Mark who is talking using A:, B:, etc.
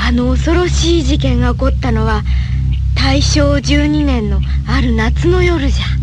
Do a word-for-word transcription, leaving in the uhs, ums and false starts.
A: あの恐ろしい事件が起こったのは大正じゅうにねんのある夏の夜じゃ。